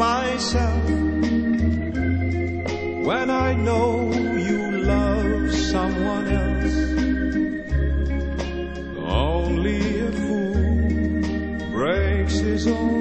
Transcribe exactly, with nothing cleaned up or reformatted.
myself when I know you love someone else. Only a fool breaks his own